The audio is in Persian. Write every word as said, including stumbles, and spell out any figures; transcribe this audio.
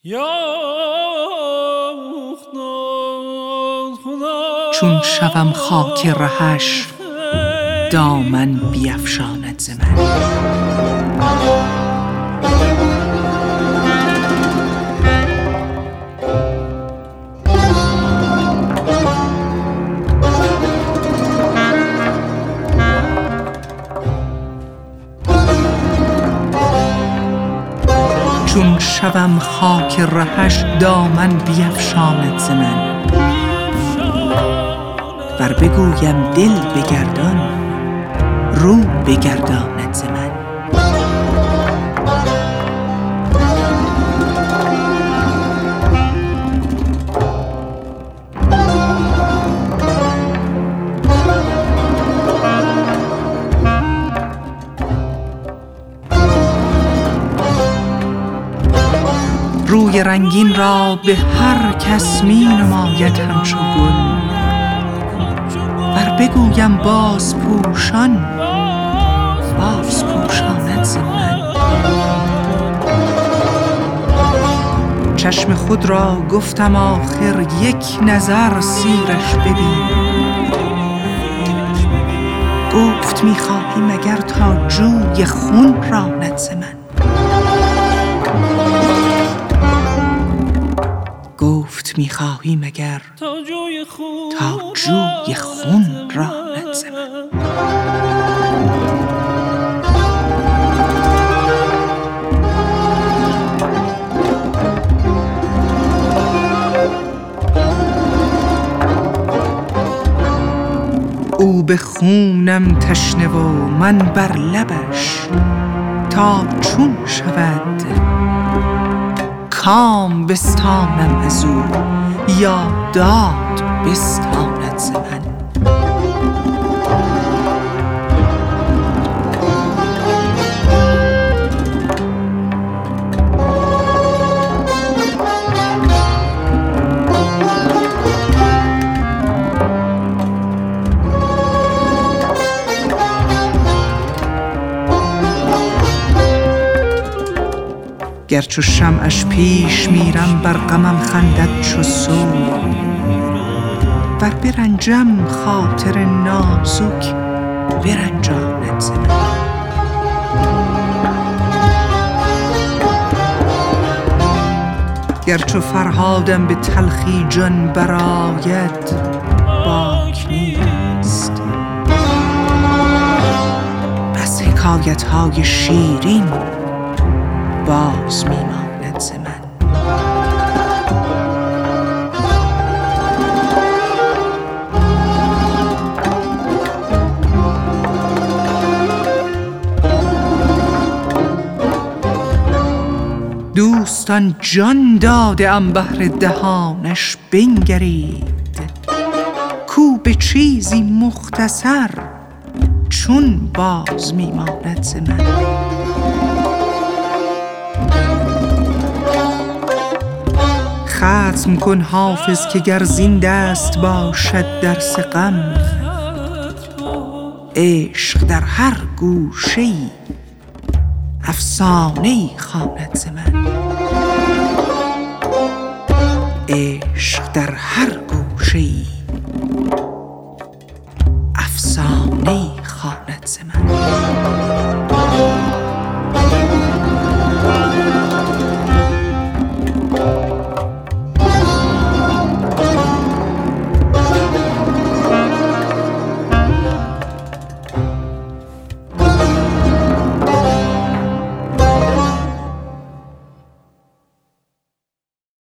چون شوم خاک رهش دامن بیفشاند ز من. چون شوم خاک رهش دامن بیفشاند ز من. ور بگویم دل بگردان رو بگرداند ز من. روی رنگین را به هر کس می نماید همچو گل. ور بگویم باز پوشان باز پوشاند ز من. چشم خود را گفتم آخر یک نظر سیرش ببین. گفت می خواهی مگر تا جوی خون راند ز من. گفت می خواهی مگر تا جوی خون, تا جوی خون راند ز من. او به خونم تشنه و من بر لبش تا چون شود. کام بستانم از او یا داد بستاند ز من. گر چو شمعش پیش میرم بر غمم خندد چو صبح. ور برنجم خاطر نازک برنجاند ز من. گر چو فرهادم به تلخی جان برآید باک نیست. پس حکایت های شیرین باز میماند ز من. دوستان جان داده ام بهر دهانش بنگرید. کو به چیزی مختصر چون باز میماند ز من. ختم کن حافظ که گر زین دست باشد درس غم. عشق در هر گوشه‌ای افسانه‌ای خواند ز من. عشق در هر گوشه‌ای افسانه‌ای